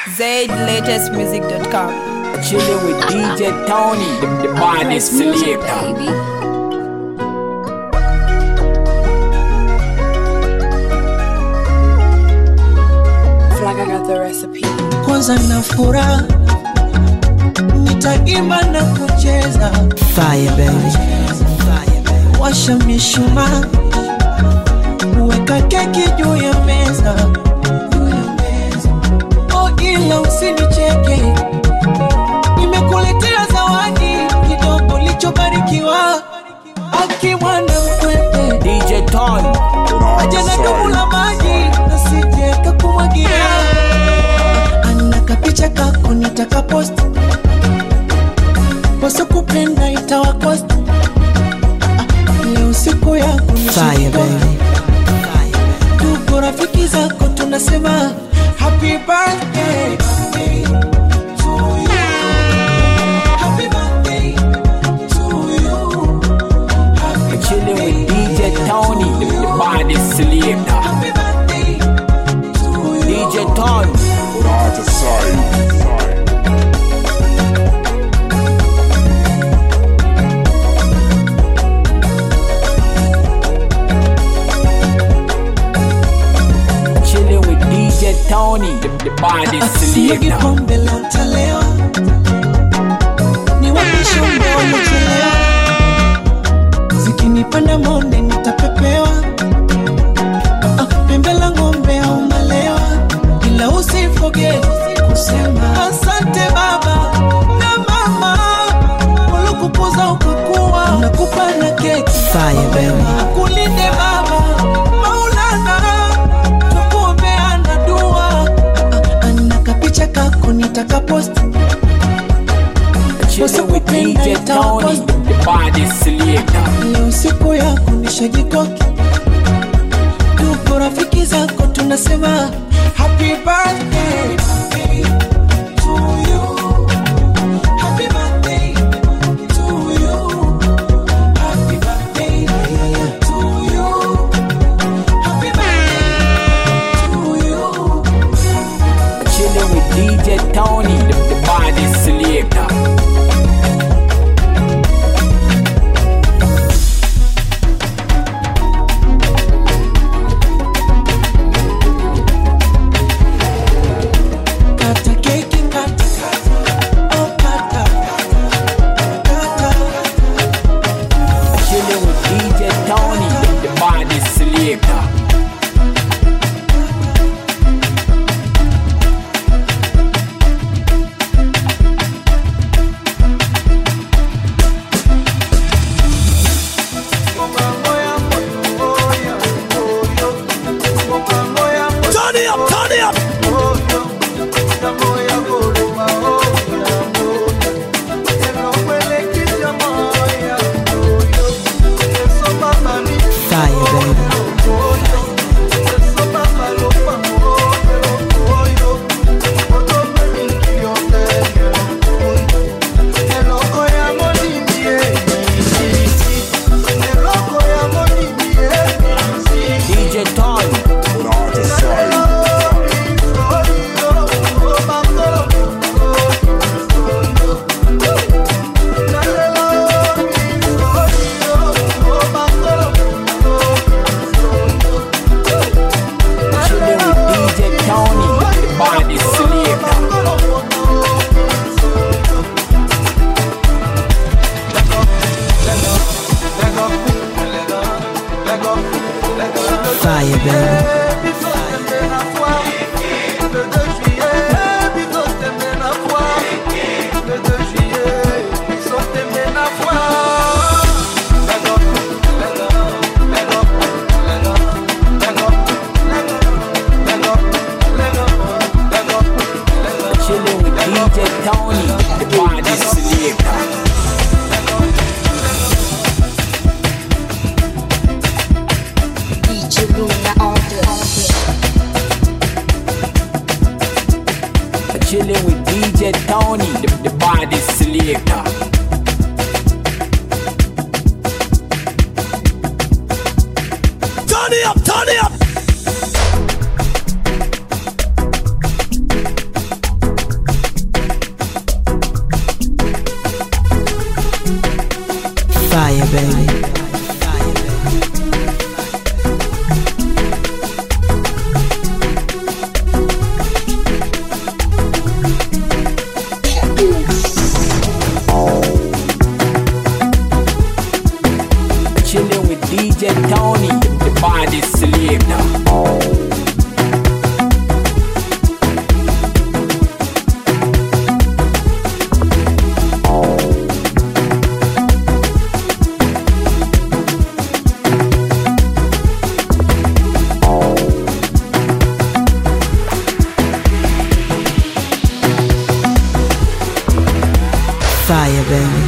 ZLatestmusic.com. Chilling with DJ Tony, the baddest selector. Flag, I got the recipe. Kwanza na furaha nitaimba na kucheza. Fire baby, Washa mishumaa, weka keki juu ya meza. Oh, ila usinicheke, nimekuletea zawadi kidogo lichobarikiwa. Akiwa na mkwete DJ Tony, aja na dumu la maji nasije kakumwagia. Ana kapicha kako nitaka post, poso kupenda itawakost. Leo siku yako fire baby, tuko rafiki zako tunasema happy birthday to you. Happy birthday to you. Happy chilling with birthday DJ Tony, the baddest selector. Happy birthday to you. DJ Tony, chilling with DJ Tony, the baddest Asiyegi selector. pombe leo talewa, niwapishe mbeo mchelewa. Zikinipanda monde nitapepewa. Pembe la ng'ombe au malewa, ila usiforget kusema asante baba na mama, walikukuza ukakuwa, nakupa na keki fire baby, akulinde baba Maulana, tukuombeana dua. Ana kapicha kako nitaka post, Chilling with DJ Tony, the baddest selector. leo siku yako nishajikoki, tuko rafiki zako tunasema happy birthday to you. Happy birthday to you. Happy birthday to you. Happy birthday to you. Chilling with DJ Tony, the baddest selector. Kata keki kata, oh kata, kata. Chilling with DJ Tony, the baddest selector. turn it up. Fire baby, DJ Tony, chilling with DJ Tony, the baddest selector. fire baby, Chilling with DJ Tony, the baddest selector. DJ Luna on the Chilling with DJ Tony, the baddest selector. turn it up, turn it up. Fire, baby.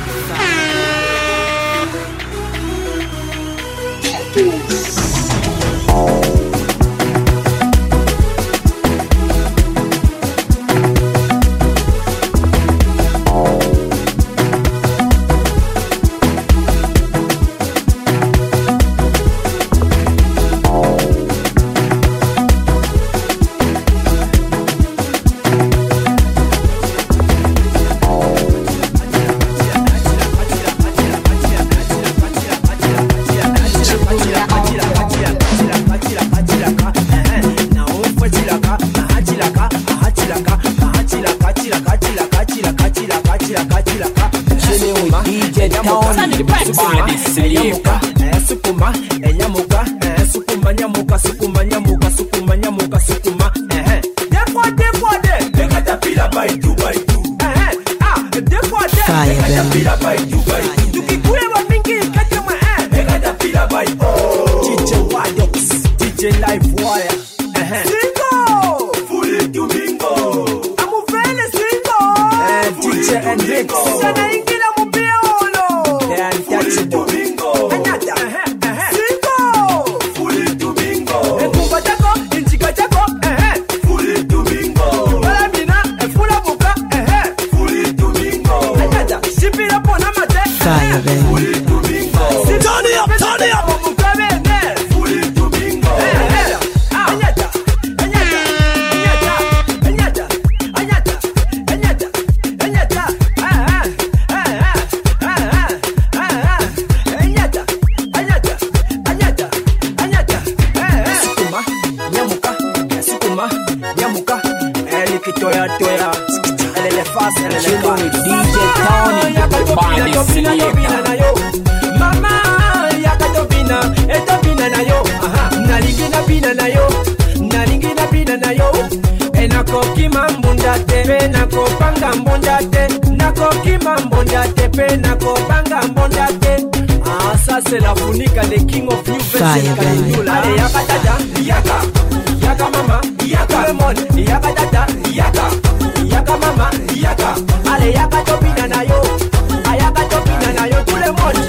C'est la funica, the king of new version. Allez, yaka dada, yaka, yaka mama, yaka lemon, yaka dada, yaka, yaka mama, yaka. Allez, yaka topina na yo, ayaka topina na yo, tout le monde.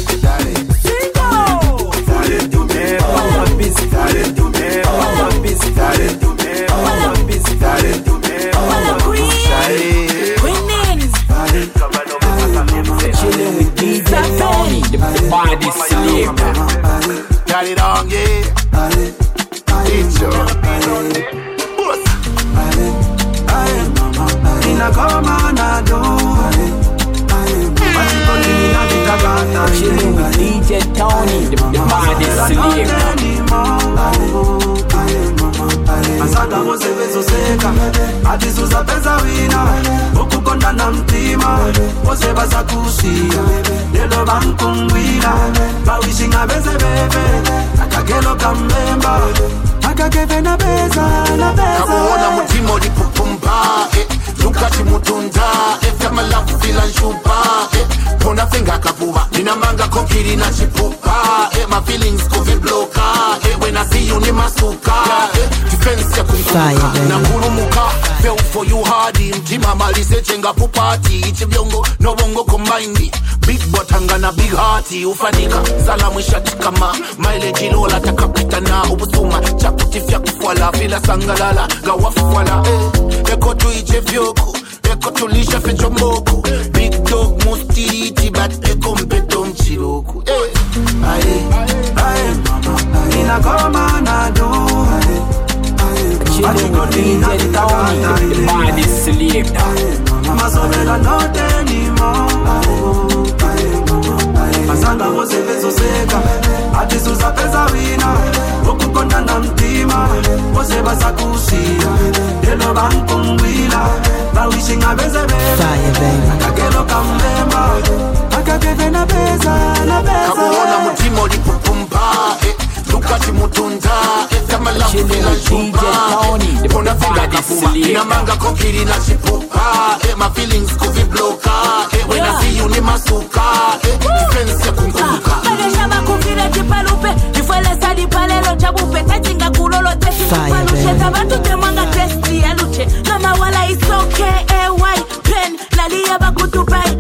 Singo, fallait tout me, papa bis, fallait tout me, papa bis, fallait tout me, papa bis, fallait tout me, papa bis. Chilling with DJ Tony, the body sleep. Got it on, yeah. It's your chilling with DJ Tony, the body sleep. Asaka musevezo seka Atisuza pesa wina Ukukonda na mtima Ose basa kusia Lelo bankungwina Bawishinga beze bebe Akagelo kamemba Akageve na beza na beza Kamuona mutimo di pupumba Lukati mutunda Fema lafu fila nshupa Pona finga kapuwa Nina manga kokiri na chipupa My feelings kuvi bloka When I see you ni masuka Defense ya kunguka Na kurumuka Feel for you hardy Mtima malise chenga pupati Ichi vyongo no bongo combined Big botanga na big hearty Ufanika salamu ishatikama Mileage lola takapitana Ubusuma chakutifya kufwala Vila sangalala gawafwala Eko tuiche vyoko Eko tulisha fechomboko Big dog mustiti But eko mpeto mchiroku Aye, aye, mama Inakoma na do Chilling with DJ Tony, the body sleep. Masomela not anymore Masanga musevezo seka Atisuza pesa wina Ukukonda na mtima Ose basa kusia Lelo bankungwila Bawishinga beze bebe Akagelo kamemba Akageve na beza na beza Kamuona mutimo di pupumba Lukati mutunda Fema lafu fila nshupa Pona finga kapuwa Nina manga kokiri na chipupa My feelings kuvi bloka When I see you ni masuka Defense ya kunguka Shama kufira jipalupe Nifwele sadi palelo chabupe Kachinga kulolo tesi Paluche Tabantu temanga testi ya luche Mama wala it's okay AY Pen Lalia bakutupai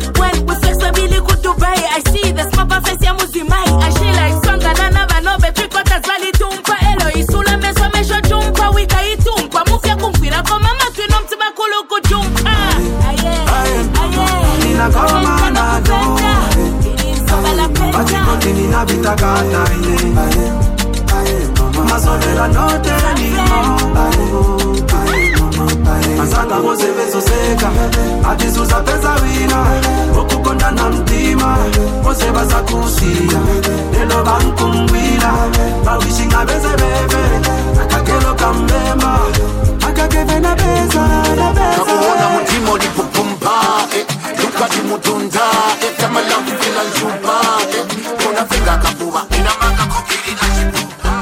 kata mazobela note Mazanga mose bezo seka Atizuza pesa wina Okukonda na mtima Mose basa kusia Nelo banku mwila Bawishinga beze bebe Akakelo kambema Akakeve na beza na beza Kakuona mutimo lipupumba Lukati mutunda Kama lampu kila njuba Kuna finga kapuwa Inamanga kukiri na chipupa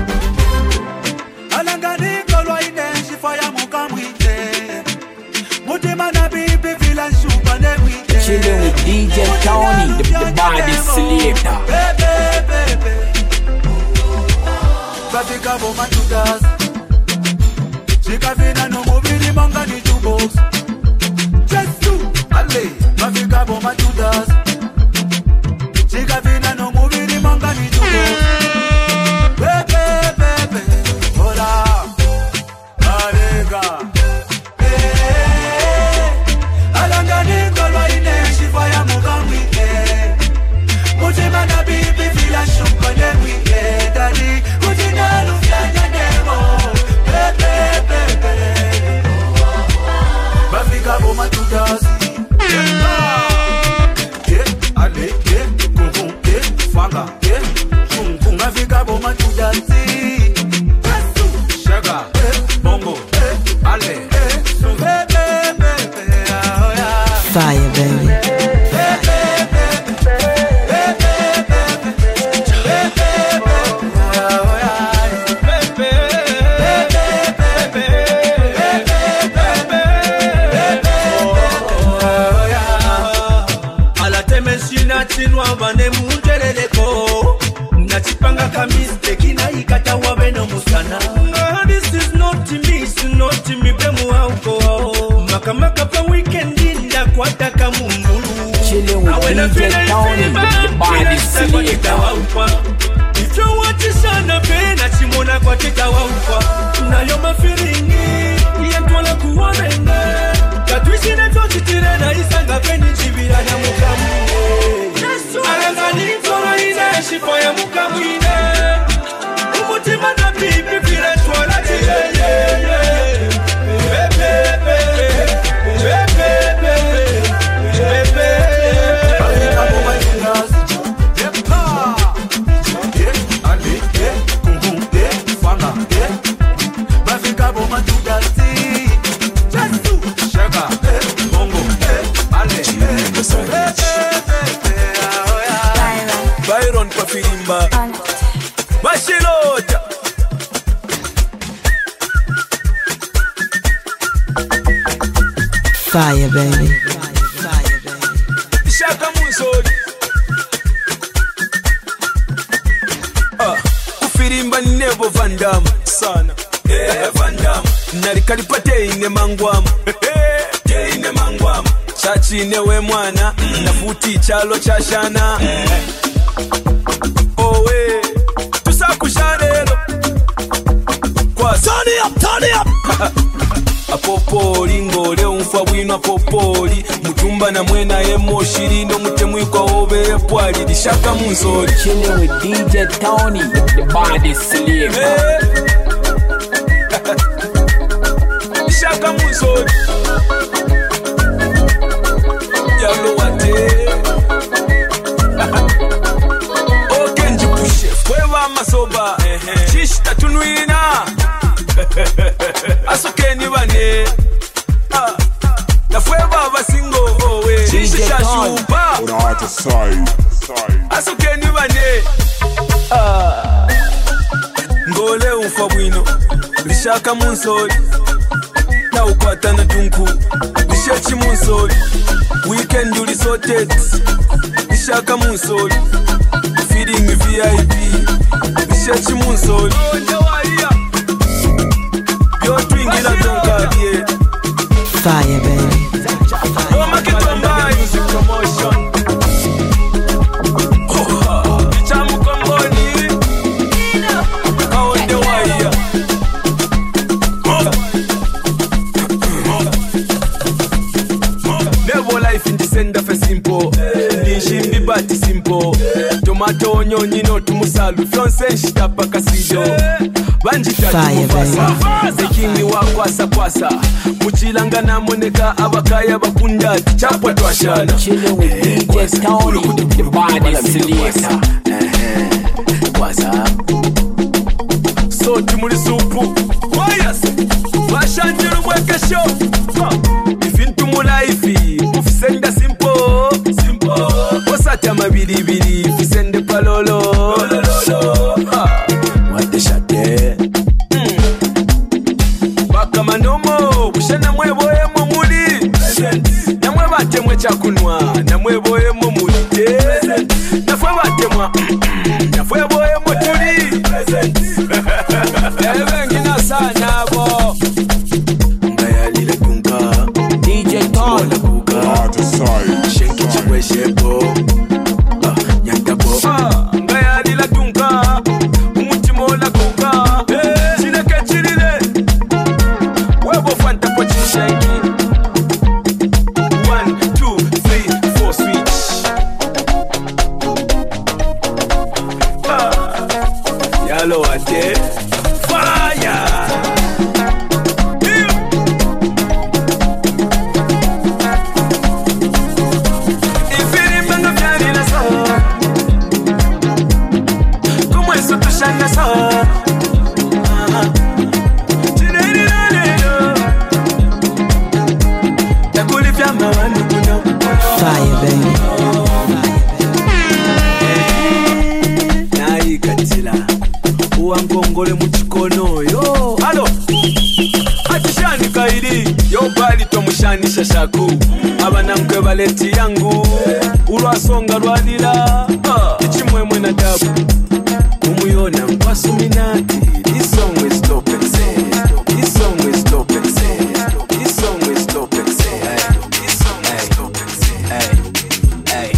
Alanganiko lwa ineshi faya mukamwite Mutima na bibi vila shupa ne wite Chilling with DJ Tony, the body selector. Bafika boma tugas Chikavina no mubili manga ni jukebox Just do Ale Bafika boma tugas Chikavina no mubili manga ni jukebox Bebe Hola Alega Alangani kolwa ineshi faya mukamwike Mutima na bibi vila shuka ne wike Dadi Mutina lufyanya nemo Bebe Bafika boma tudas Ale Kumbum Fanga Kumbum Bafika boma tudasi Sugar Bongo Ale Fire, baby. Alatemeshina chinwa bane munjeleleko Nachipanga kamisteki na ikata wabeno musana This is not me, it's not me Bemu hauko Makamaka pa weekendi nda kwa taka mungulu Chilling with DJ Tony, the body selector. If you want to sana pena chimona kwa teka waupa Nayo mafiringi Yentwala kuwanenge Katuishi na chotitire na isanga peni jibira na mukamune Alangani kora ine shifa ya mukamune Umutima na bibi vile twala tiyeye Byron kwa filimba Bashilota Fire, baby. Shaka Musodi Kufirimba nebo Van Damme Sana Van Damme Nalikalipate ine mangwama Ine mangwama Chachi newe mwana Nafuti chalo chashana Owe Tusakusharelo Kwa Turn it up Apopoli ngole unfa bwino apopoli Mutumba na mwena ye moshiri no mutemwikwa obe pwali Dishaka Musodi Chilling with DJ Tony, the body selector. Dishaka Musodi Yalo wate Okenji pushe Fwewa masoba Chishta tunuina Asukeni bane Na fwewa basingo owe Chishisha shupa Asukeni bane Ngole unfa bwino Lishaka Musodi Na ukwata na tunku Lishechi Musodi Weekend uli sorted Lishaka Musodi Feeding VIP Lishechi Musodi Yo twingila tonka die Fire, baby. Yo makitomba music promotion Chamu komboni Kaonde waya Never life in the sender for simple Nishimbi bati simple tomato nyonyi no tumusalu Fionse nshitapa kasido Banjita tumufasa Zekini wa kwasa kwasa Muchilanga na moneka abakaya bakunda Chapwa tuashana Chilling with DJ Tony The body silisa Kwasa So timuli supu Kwayas Bashanjiru mweke show Ifintu mulaifi Mufisenda simple Osata mabiribiri Fisende palolo Wate shate Baka manomo Bushana mweboye mumuli Namwe batemwe chakunwa Namwe boye mumuli Nafwe batemwa Nafwe boye mutuli Ngina sana bo Ngayalile kunka DJ Tony Shenki chikwe shebo Nyantabo Ngayalile kunka Umutimola kunka Chineke chilile Webo fanta po chishenki 1, 2, 3, 4 switch Yalo ate Fire Fire, baby. Naikatila uwangongole muchikono yo halo atishani kairi yo bali tomushanisha shaku abanamkwe baleti yangu ulwasonga lwalila ichimwemwe na dabu umuyona mpasuminati This song is dope and say This song is dope and say This song is dope and say This song is dope and say Hey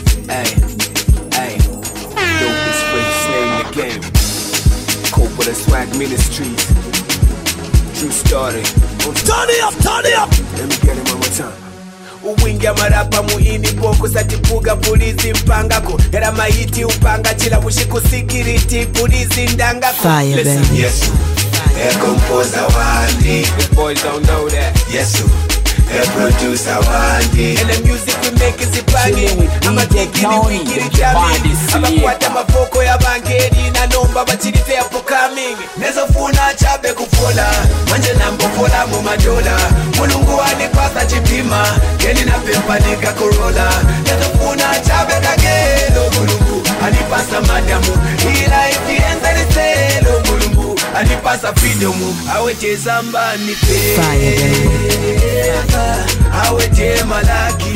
Dopest French name in the game Cope with a swag ministries True story Turn it up Let me get it one more time Uwingia marapa muini poko satipuga pulizi mpangako Era maiti upanga chila mushiku sikiriti pulizi ndangako Fire, baby. Yes, a composer Wandy. The boys don't know that Yes, a producer Wandy. And the music we make is Chilling with ipangi Ama DJ tekini Tony, wikiri the body jami Ama silika. kuwata mafoko ya bangeri Na nomba bachirite ya coming Nezo funa chabe kufola Manje nambofola mumadola Mulungu wanipasa chipima Keni na pepa nika korola Nezo funa chabe kagelo Mulungu anipasa madamu Ila ikienza niselo Mulungu anipasa freedomu Aweche zamba nipe Fire, baby. Aweche malaki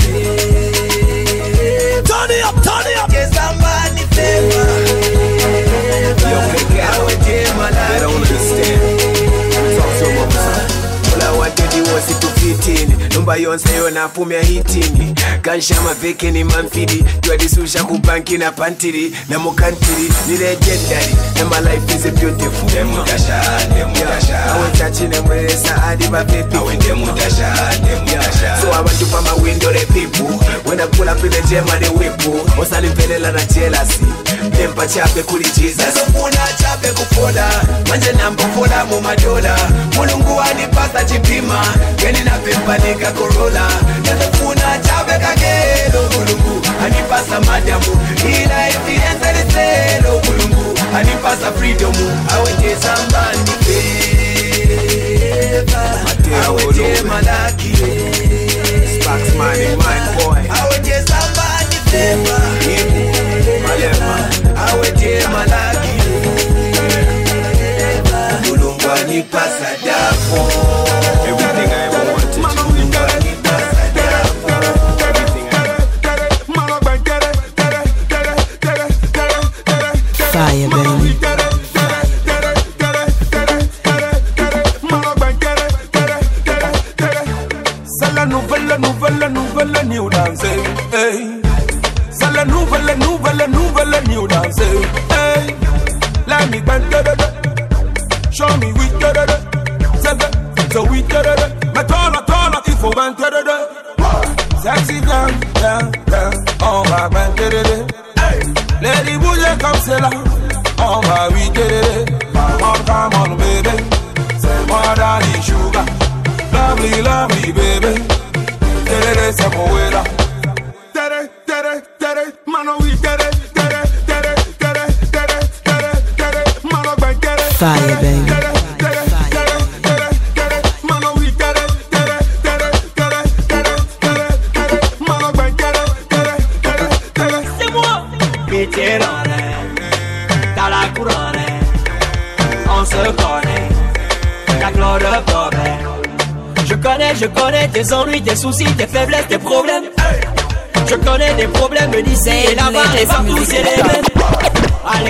Turn it up Kezamba nipema Aweche malaki They don't understand Talk to them all I wanted was to fit in Numba yonsa yona fumia hitini Kanshama veke ni manfidi Tuadisusha kubanki na pantiri Na mukantiri ni legendary And my life is a beautiful Demudasha Awe chachi nemwesa adi bapepi Awe demudasha So I want to find my window the people When I pull up in the gym and the whippo Osali mpelela na jealousy Dempa chape kuli Jesus Nezo funa chape kufola Manje nambofola mumadola Mulungu wanipasa chipima Keni na pepa nika korola Nezo funa chape kagelo Mulungu anipasa madamu Ila ifienza liselo Mulungu anipasa freedomu Aweche samba nipeva Aweche malaki Sparks money, mind boy Aweche samba nipeva Malema Aweche malaki Mulungu anipasa dapo Everything I ever wanted Mulungu anipasa dapo Fire, baby. C'est la nouvelle new dance, hey. C'est la nouvelle new dance, hey. Let me bend, show me we so we taller, if we bend, sexy girl, on my bend, hey. Lady body sugar. Lovely, lovely, baby. Tere, se moverá. Tere, tere, tere, mano y tere, tere, tere, tere, tere, tere, tere, mano ven tere. Fire, baby. Dans la couronne, on se connaît, y'a que l'on le problème. Je connais tes ennuis, tes soucis, tes faiblesses, tes problèmes. Je connais des problèmes d'ici et là-bas et partout c'est les mêmes. Allez